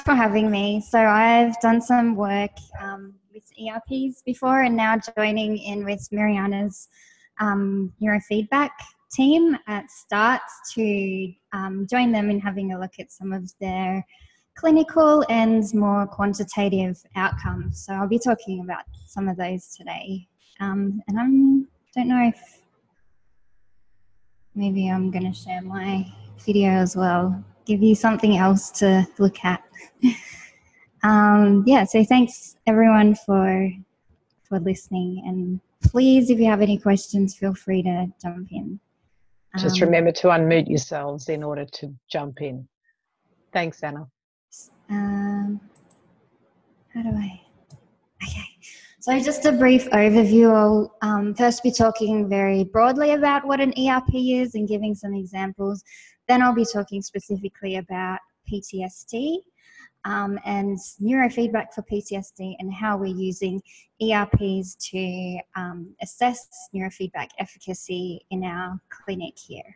for having me. So I've done some work with ERPs before and now joining in with Mariana's neurofeedback team at STARTS to join them in having a look at some of their clinical and more quantitative outcomes. So I'll be talking about some of those today. And I don't know if maybe I'm going to share my video as well, give you something else to look at. Yeah, so thanks everyone for listening, and please, if you have any questions, feel free to jump in. Just remember to unmute yourselves in order to jump in. Thanks, Anna. How do I? Okay. So just a brief overview. I'll first be talking very broadly about what an ERP is and giving some examples. Then I'll be talking specifically about PTSD and neurofeedback for PTSD and how we're using ERPs to assess neurofeedback efficacy in our clinic here.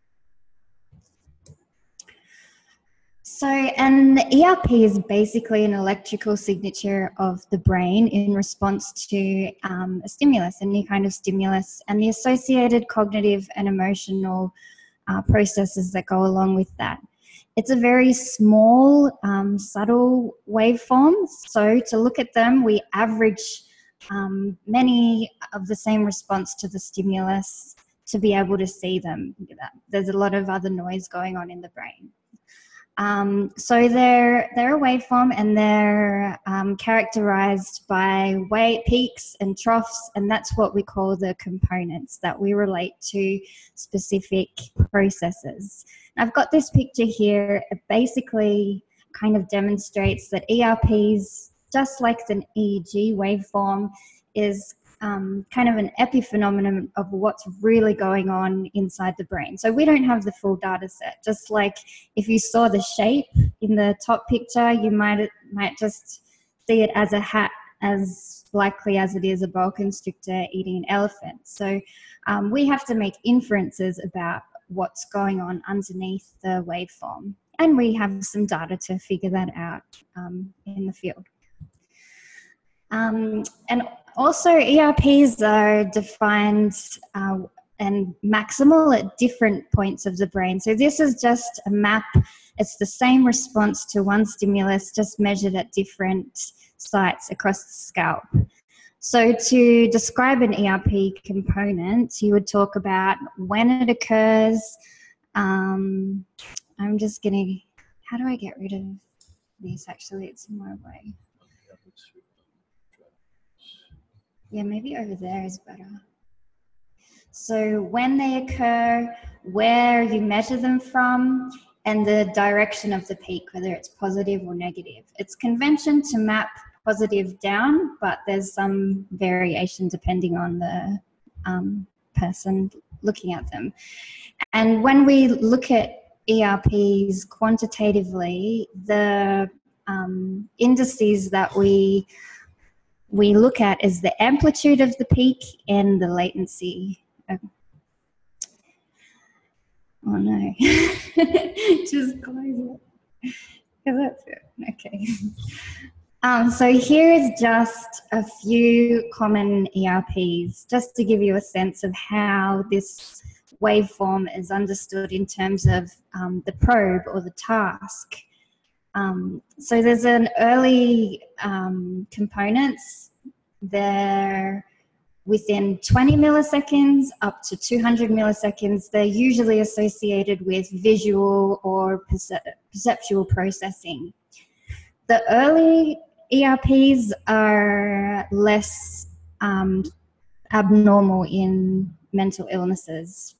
So an ERP is basically an electrical signature of the brain in response to a stimulus, any kind of stimulus, and the associated cognitive and emotional processes that go along with that. It's a very small, subtle waveform. So to look at them, we average many of the same response to the stimulus to be able to see them. There's a lot of other noise going on in the brain. So they're a waveform, and they're characterized by peaks and troughs, and that's what we call the components that we relate to specific processes. I've got this picture here. It basically kind of demonstrates that ERPs, just like an EEG waveform, is kind of an epiphenomenon of what's really going on inside the brain. So we don't have the full data set. Just like if you saw the shape in the top picture, you might just see it as a hat, as likely as it is a boa constrictor eating an elephant. So we have to make inferences about what's going on underneath the waveform. And we have some data to figure that out in the field. And also ERPs are defined and maximal at different points of the brain. So this is just a map. It's the same response to one stimulus, just measured at different sites across the scalp. So to describe an ERP component, you would talk about when it occurs. I'm just going to, how do I get rid of these? Actually, it's in my way. Yeah, maybe over there is better. So when they occur, where you measure them from, and the direction of the peak, whether it's positive or negative. It's convention to map positive down, but there's some variation depending on the person looking at them. And when we look at ERPs quantitatively, the indices that we look at is the amplitude of the peak and the latency. Oh no, just close it. Yeah, that's it. Okay. So here's just a few common ERPs, just to give you a sense of how this waveform is understood in terms of the probe or the task. So there's an early components. They're within 20 milliseconds up to 200 milliseconds. They're usually associated with visual or perceptual processing. The early ERPs are less abnormal in mental illnesses.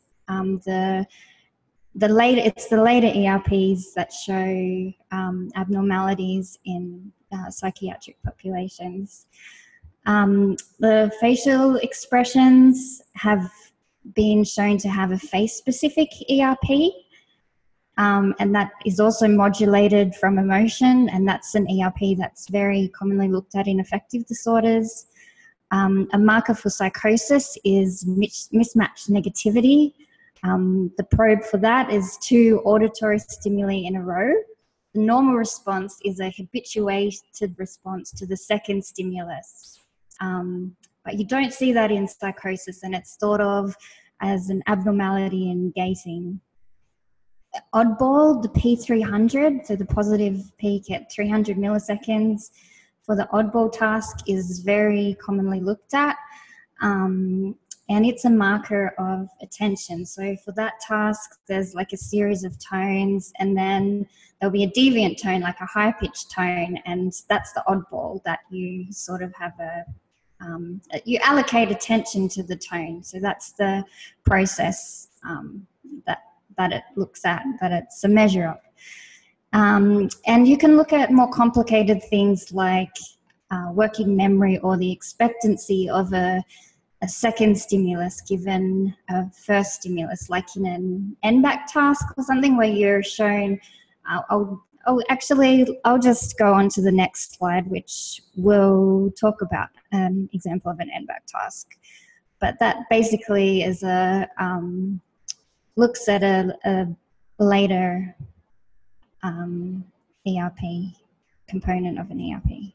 It's the later ERPs that show abnormalities in psychiatric populations. The facial expressions have been shown to have a face-specific ERP, and that is also modulated from emotion, and that's an ERP that's very commonly looked at in affective disorders. A marker for psychosis is mismatched negativity. The probe for that is 2 auditory stimuli in a row. normal response is a habituated response to the second stimulus. But you don't see that in psychosis, and it's thought of as an abnormality in gating. Oddball, the P300, so the positive peak at 300 milliseconds for the oddball task, is very commonly looked at. And it's a marker of attention. So for that task, there's like a series of tones, and then there'll be a deviant tone, like a high-pitched tone, and that's the oddball that you sort of have you allocate attention to the tone. So that's the process that it looks at, that it's a measure of. And you can look at more complicated things like working memory or the expectancy of a second stimulus given a first stimulus, like in an NBAC task or something where you're shown, I'll just go on to the next slide, which will talk about an example of an NBAC task. But that basically is looks at a later ERP component of an ERP.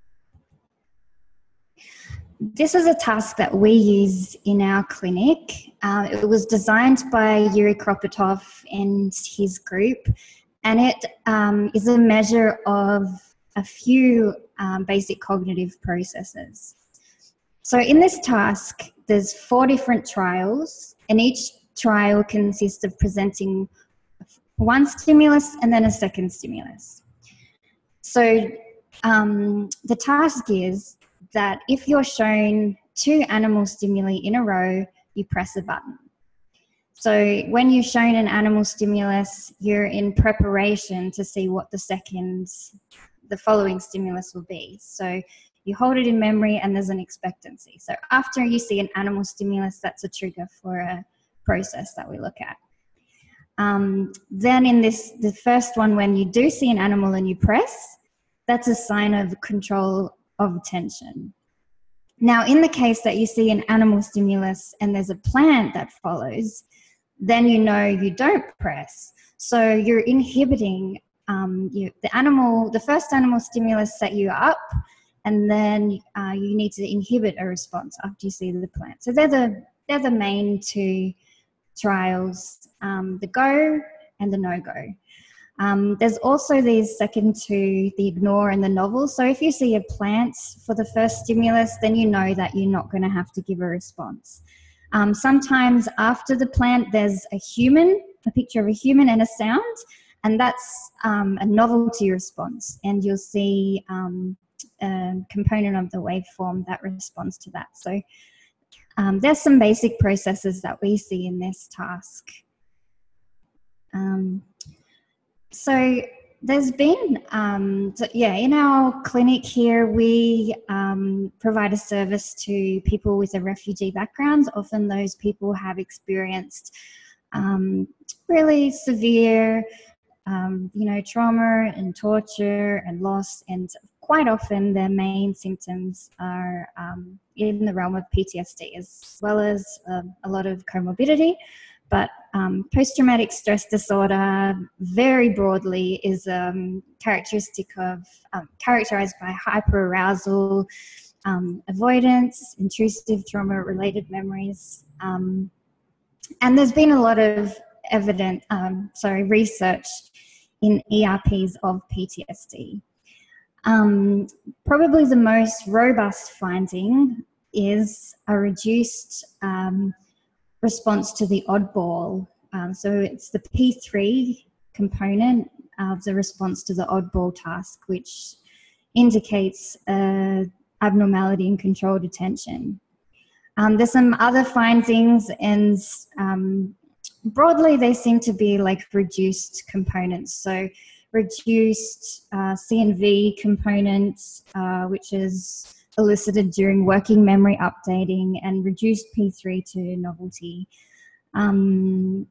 This is a task that we use in our clinic. It was designed by Yuri Kropotov and his group, and it is a measure of a few basic cognitive processes. So in this task, there's 4 different trials, and each trial consists of presenting one stimulus and then a second stimulus. So the task is that if you're shown 2 animal stimuli in a row, you press a button. So when you're shown an animal stimulus, you're in preparation to see what the following stimulus will be. So you hold it in memory and there's an expectancy. So after you see an animal stimulus, that's a trigger for a process that we look at. Then in the first one, when you do see an animal and you press, that's a sign of control of attention. Now, in the case that you see an animal stimulus and there's a plant that follows, then you know you don't press. So you're inhibiting the first animal stimulus set you up, and then you need to inhibit a response after you see the plant. So they're the main 2 trials, the go and the no-go. There's also these second 2, the ignore and the novel. So if you see a plant for the first stimulus, then you know that you're not going to have to give a response. Sometimes after the plant, there's a picture of a human and a sound, and that's a novelty response. And you'll see a component of the waveform that responds to that. So there's some basic processes that we see in this task. So there's been, in our clinic here, we provide a service to people with a refugee background. Often those people have experienced really severe, trauma and torture and loss, and quite often their main symptoms are in the realm of PTSD, as well as a lot of comorbidity. But post-traumatic stress disorder, very broadly, is characterized by hyperarousal, avoidance, intrusive trauma-related memories, and there's been a lot of research in ERPs of PTSD. Probably the most robust finding is a reduced response to the oddball. So it's the P3 component of the response to the oddball task, which indicates abnormality in controlled attention. There's some other findings, and broadly they seem to be like reduced components. So reduced CNV components, which is elicited during working memory updating, and reduced P3 to novelty. In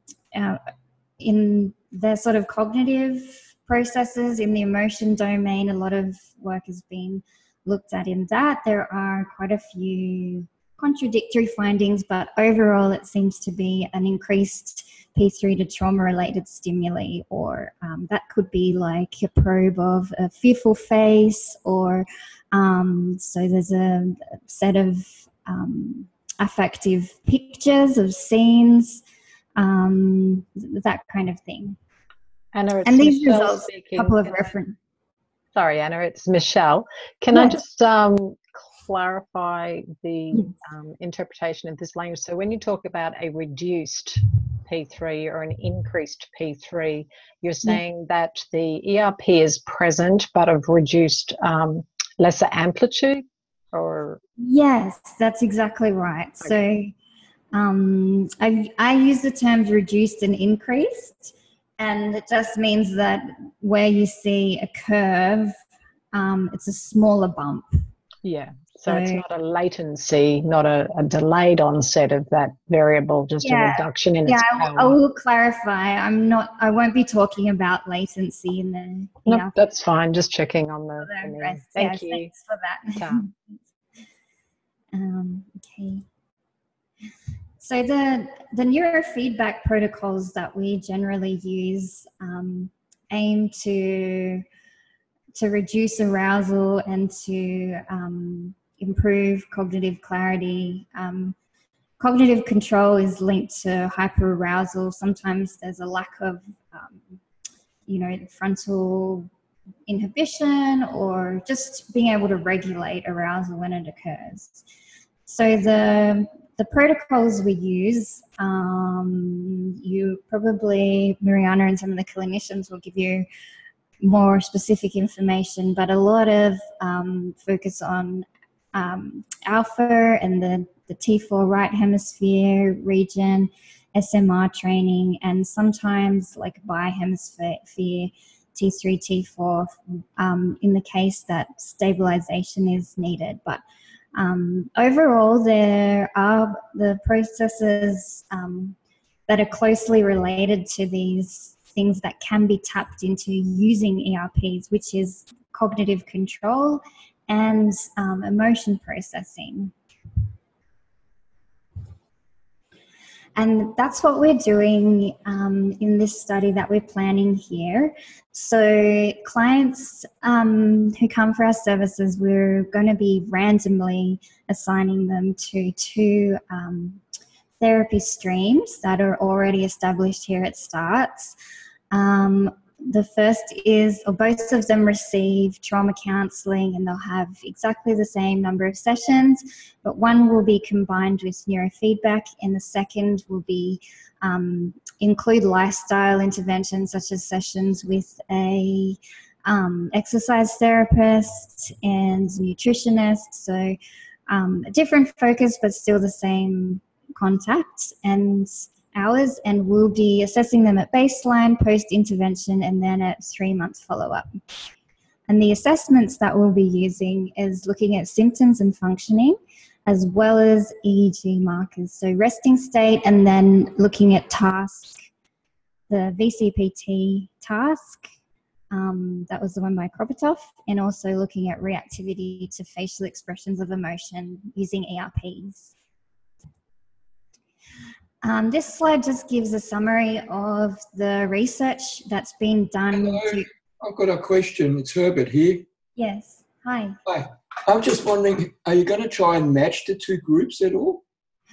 the sort of cognitive processes in the emotion domain, a lot of work has been looked at in that. There are quite a few contradictory findings, but overall it seems to be an increased P3 to trauma-related stimuli, or that could be like a probe of a fearful face, or so there's a set of affective pictures of scenes, that kind of thing. Anna, it's And these Michelle results, a speaking. couple of reference. Sorry, Anna, it's Michelle. Can I just clarify the interpretation of this language? So when you talk about a reduced P3 or an increased P3, you're saying that the ERP is present but of reduced, lesser amplitude? Or Yes, that's exactly right. Okay. So I use the terms reduced and increased, and it just means that where you see a curve, it's a smaller bump. Yeah, so it's not a latency, not a delayed onset of that variable, just a reduction in its power. I will clarify. I won't be talking about latency in the. No, that's fine. Just checking on the. Thank you. Thanks for that. Okay. So the neurofeedback protocols that we generally use aim to reduce arousal and to improve cognitive clarity. Cognitive control is linked to hyperarousal. Sometimes there's a lack of, frontal inhibition, or just being able to regulate arousal when it occurs. So the protocols we use, you probably, Mariana and some of the clinicians will give you more specific information, but a lot of focus on alpha and the T4 right hemisphere region, SMR training, and sometimes like bi-hemisphere T3, T4 in the case that stabilization is needed. But overall, there are the processes that are closely related to these things that can be tapped into using ERPs, which is cognitive control and emotion processing. And that's what we're doing in this study that we're planning here. So clients who come for our services, we're going to be randomly assigning them to two therapy streams that are already established here at STARTS. The first is, or both of them receive trauma counselling, and they'll have exactly the same number of sessions, but one will be combined with neurofeedback, and the second will be include lifestyle interventions such as sessions with a exercise therapist and nutritionist. So a different focus, but still the same contact and hours, and we'll be assessing them at baseline, post-intervention, and then at 3-month follow-up. And the assessments that we'll be using is looking at symptoms and functioning, as well as EEG markers, so resting state, and then looking at task, the VCPT task, that was the one by Kropotov, and also looking at reactivity to facial expressions of emotion using ERPs. This slide just gives a summary of the research that's been done. Hello. I've got a question. It's Herbert here. Yes. Hi. Hi. I'm just wondering, are you going to try and match the two groups at all?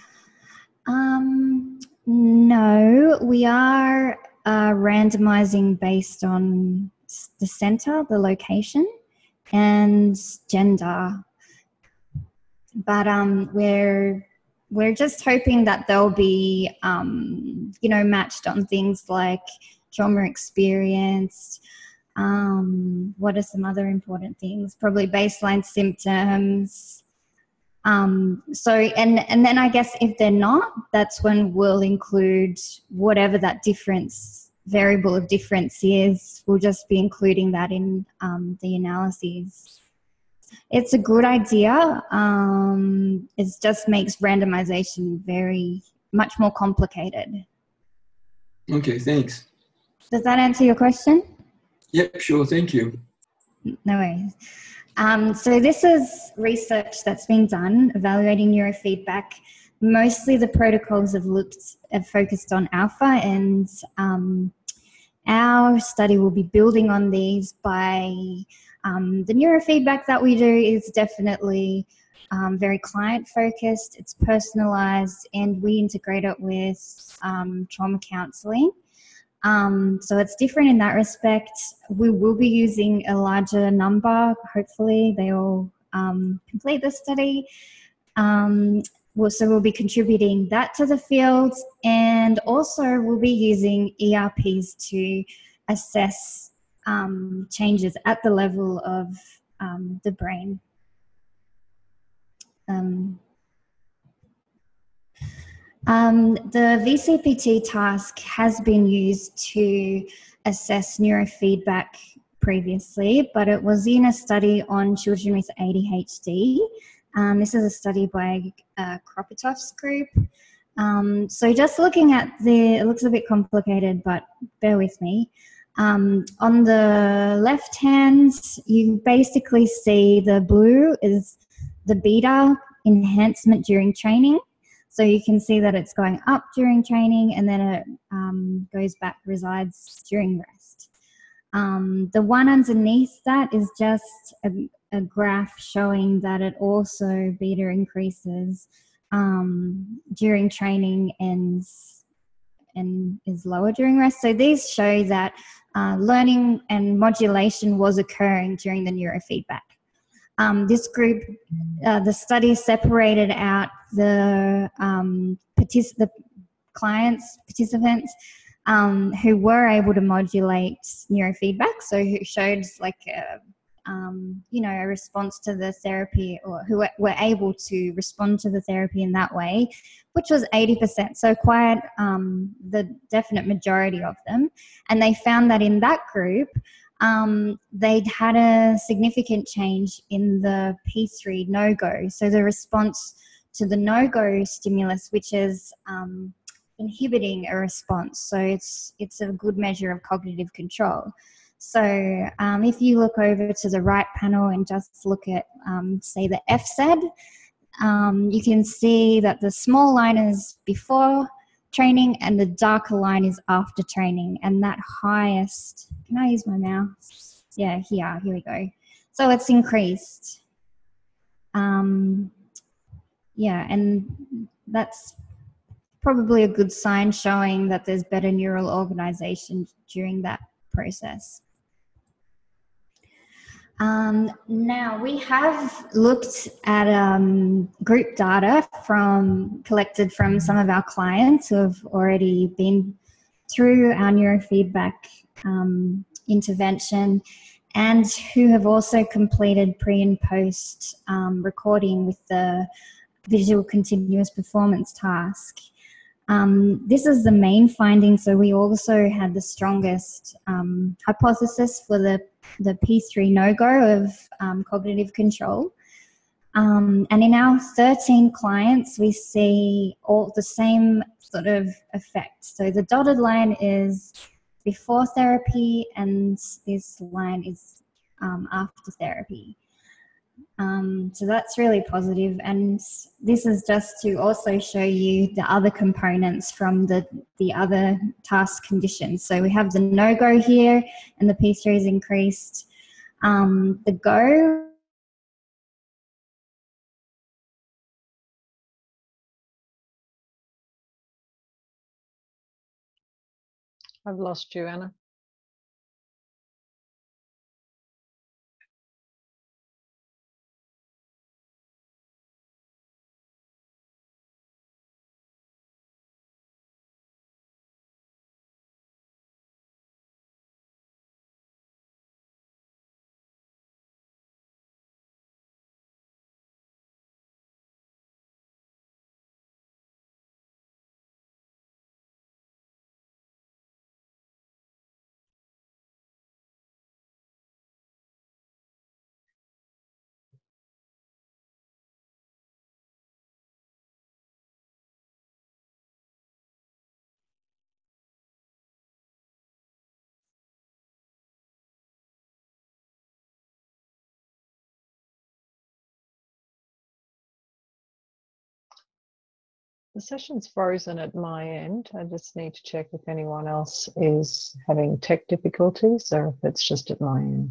No, we are randomizing based on the center, the location, and gender. But we're just hoping that they'll be, matched on things like trauma experience. What are some other important things? Probably baseline symptoms. And then I guess if they're not, that's when we'll include whatever that variable of difference is. We'll just be including that in the analyses. It's a good idea. It just makes randomization much more complicated. Okay, thanks. Does that answer your question? Yep, sure, thank you. No worries. So this is research that's been done evaluating neurofeedback. mostly the protocols have focused on alpha, and our study will be building on these by the neurofeedback that we do is definitely very client focused, it's personalized, and we integrate it with trauma counseling. So it's different in that respect. We will be using a larger number. Hopefully they all complete the study. So we'll be contributing that to the field, and also we'll be using ERPs to assess changes at the level of the brain. The VCPT task has been used to assess neurofeedback previously, but it was in a study on children with ADHD. This is a study by Kropotov's group. So just looking at it looks a bit complicated, but bear with me. On the left hand, you basically see the blue is the beta enhancement during training. So you can see that it's going up during training, and then it goes back, resides during rest. The one underneath that is just a graph showing that it also beta increases during training and is lower during rest. So these show that learning and modulation was occurring during the neurofeedback. This group, the study separated out the participants who were able to modulate neurofeedback, so who showed like a response to the therapy, or who were able to respond to the therapy in that way, which was 80%, so quite the definite majority of them. And they found that in that group, they'd had a significant change in the P3 no-go, so the response to the no-go stimulus, which is inhibiting a response. So it's a good measure of cognitive control. So if you look over to the right panel and just look at, say, the FSED, you can see that the small line is before training and the darker line is after training. And that highest, can I use my mouse? Yeah, here we go. So it's increased. Yeah, and that's probably a good sign showing that there's better neural organization during that process. Now we have looked at group data collected from some of our clients who have already been through our neurofeedback intervention, and who have also completed pre and post recording with the visual continuous performance task. This is the main finding. So we also had the strongest hypothesis for the P3 no-go of cognitive control. And in our 13 clients, we see all the same sort of effects. So the dotted line is before therapy, and this line is after therapy. So that's really positive, and this is just to also show you the other components from the other task conditions. So we have the no-go here, and the P3 is increased. The go, I've lost you, Anna. The session's frozen at my end. I just need to check if anyone else is having tech difficulties or if it's just at my end.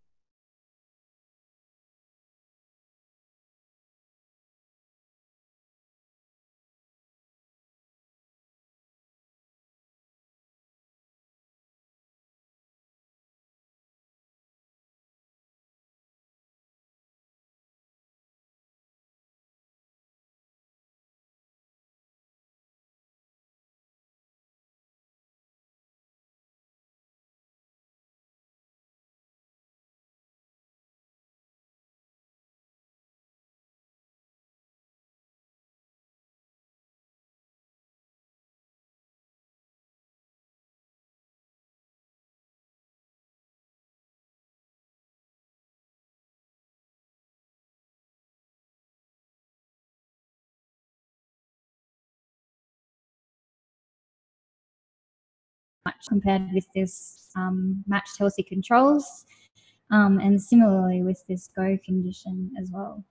Compared with this matched healthy controls, and similarly with this GO condition as well.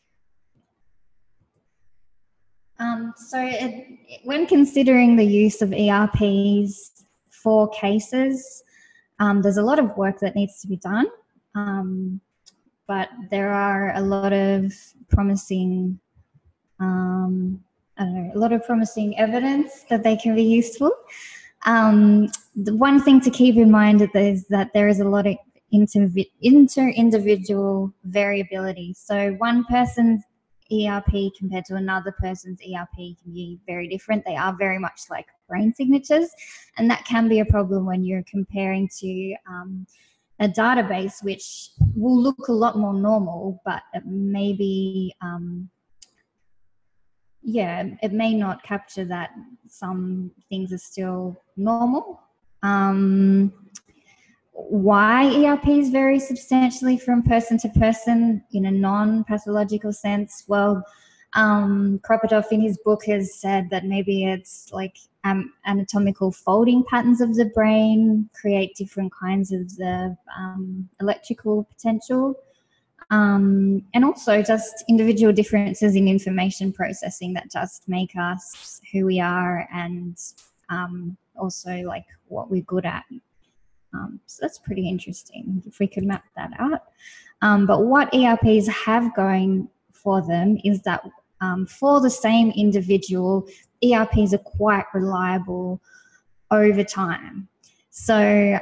When considering the use of ERPs for cases, there's a lot of work that needs to be done, but there are a lot of promising evidence that they can be useful. The one thing to keep in mind is that there is a lot of inter-individual variability. So one person's ERP compared to another person's ERP can be very different. They are very much like brain signatures, and that can be a problem when you're comparing to a database which will look a lot more normal, but it may be it may not capture that some things are still normal. Why ERPs vary substantially from person to person in a non-pathological sense? Well, Kropotov in his book has said that maybe it's like anatomical folding patterns of the brain create different kinds of the electrical potential. And also just individual differences in information processing that just make us who we are, and also like what we're good at. So that's pretty interesting if we could map that out. But what ERPs have going for them is that for the same individual, ERPs are quite reliable over time. So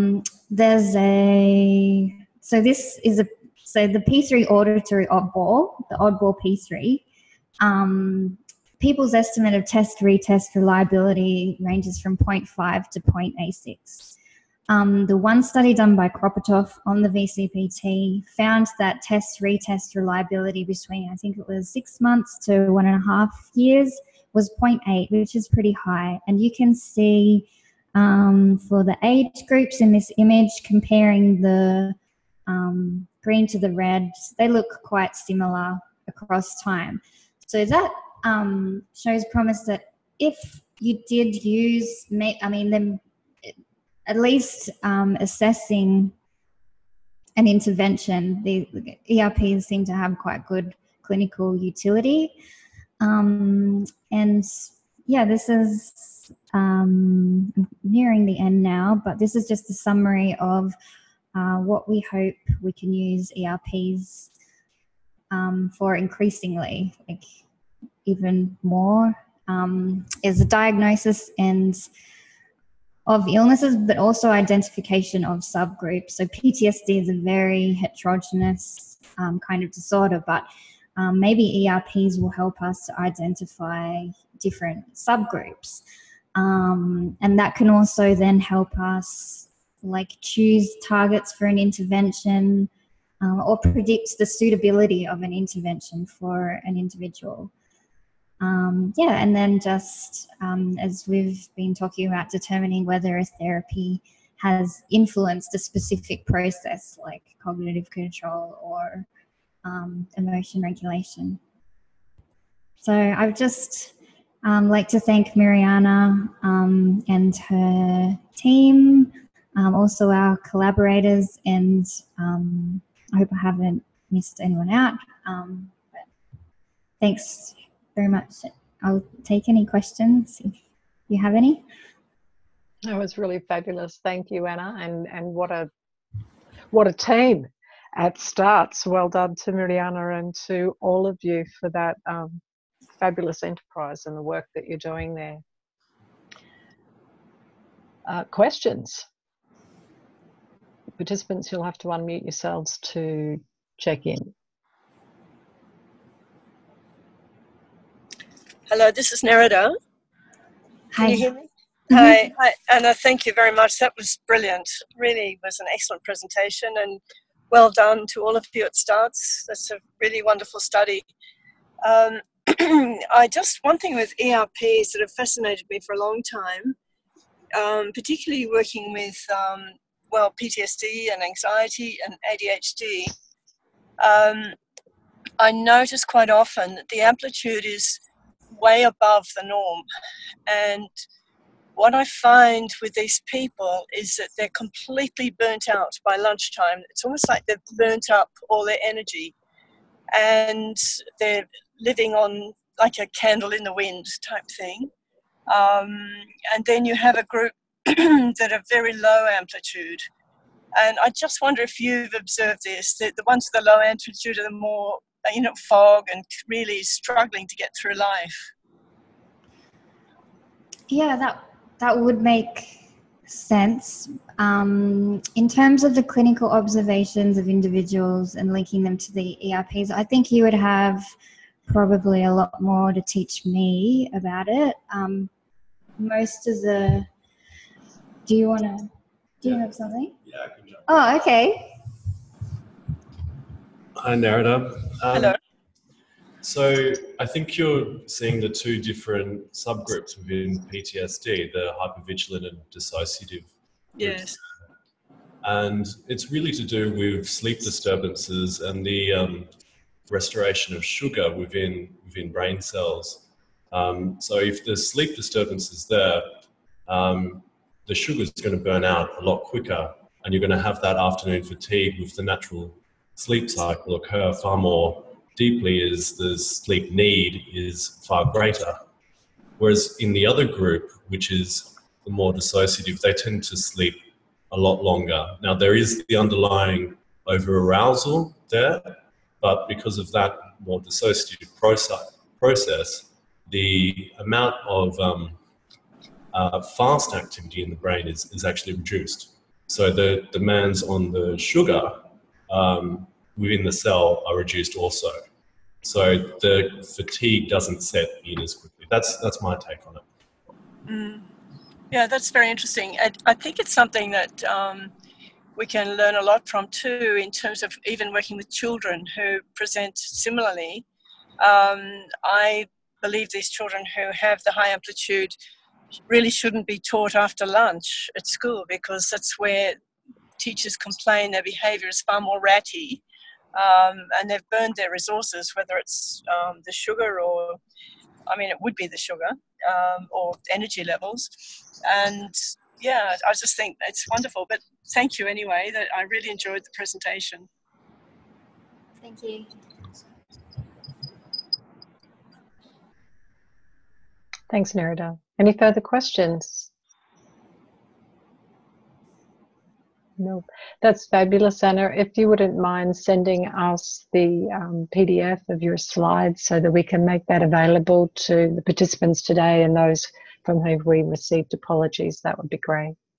so the P3 auditory oddball, the oddball P3, people's estimate of test-retest reliability ranges from 0.5 to 0.86. The one study done by Kropotov on the VCPT found that test-retest reliability between, I think it was 6 months to 1.5 years, was 0.8, which is pretty high. And you can see for the age groups in this image, comparing the green to the red, they look quite similar across time. So that shows promise that if you did use, at least assessing an intervention, the ERPs seem to have quite good clinical utility. And yeah, this is nearing the end now, but this is just a summary of what we hope we can use ERPs for increasingly, like even more, is the diagnosis and of illnesses, but also identification of subgroups. So PTSD is a very heterogeneous kind of disorder, but maybe ERPs will help us to identify different subgroups. And that can also then help us like choose targets for an intervention or predict the suitability of an intervention for an individual. And then just as we've been talking about, determining whether a therapy has influenced a specific process like cognitive control or emotion regulation. So I've just like to thank Mariana and her team, also our collaborators, and I hope I haven't missed anyone out. But thanks very much. I'll take any questions if you have any. That was really fabulous. Thank you, Anna. And what a team at Starts. Well done to Mariana and to all of you for that fabulous enterprise and the work that you're doing there. Questions? Participants, you'll have to unmute yourselves to check in. Hello, this is Nerida. Hi. Can you hear me? Mm-hmm. Hi, Anna, thank you very much. That was brilliant. Really was an excellent presentation, and well done to all of you at Starts. That's a really wonderful study. One thing with ERPs that have fascinated me for a long time, particularly working with, PTSD and anxiety and ADHD, I notice quite often that the amplitude is way above the norm. And what I find with these people is that they're completely burnt out by lunchtime. It's almost like they've burnt up all their energy and they're living on like a candle in the wind type thing. And then you have a group that are very low amplitude. And I just wonder if you've observed this, that the ones with the low amplitude are the more, fog and really struggling to get through life. Yeah, that would make sense. In terms of the clinical observations of individuals and linking them to the ERPs, I think you would have probably a lot more to teach me about it. Most of the... Do you have something? Yeah, I can jump. Oh, okay. Hi, Nerida. Hello. So I think you're seeing the two different subgroups within PTSD, the hypervigilant and dissociative Yes. groups. And it's really to do with sleep disturbances and the restoration of sugar within brain cells. So if the sleep disturbance is there, the sugar is going to burn out a lot quicker, and you're going to have that afternoon fatigue with the natural sleep cycle occur far more deeply as the sleep need is far greater. Whereas in the other group, which is the more dissociative, they tend to sleep a lot longer. Now, there is the underlying over-arousal there, but because of that more dissociative process, the amount of fast activity in the brain is actually reduced. So the demands on the sugar within the cell are reduced also. So the fatigue doesn't set in as quickly. That's my take on it. Yeah, that's very interesting. I think it's something that we can learn a lot from too, in terms of even working with children who present similarly. I believe these children who have the high amplitude really shouldn't be taught after lunch at school, because that's where teachers complain their behavior is far more ratty, and they've burned their resources, whether it's the sugar or, it would be the sugar, or energy levels. And yeah, I just think it's wonderful. But thank you anyway, that I really enjoyed the presentation. Thank you. Thanks, Nerida. Any further questions? No, that's fabulous, Anna. If you wouldn't mind sending us the PDF of your slides so that we can make that available to the participants today and those from whom we received apologies, that would be great.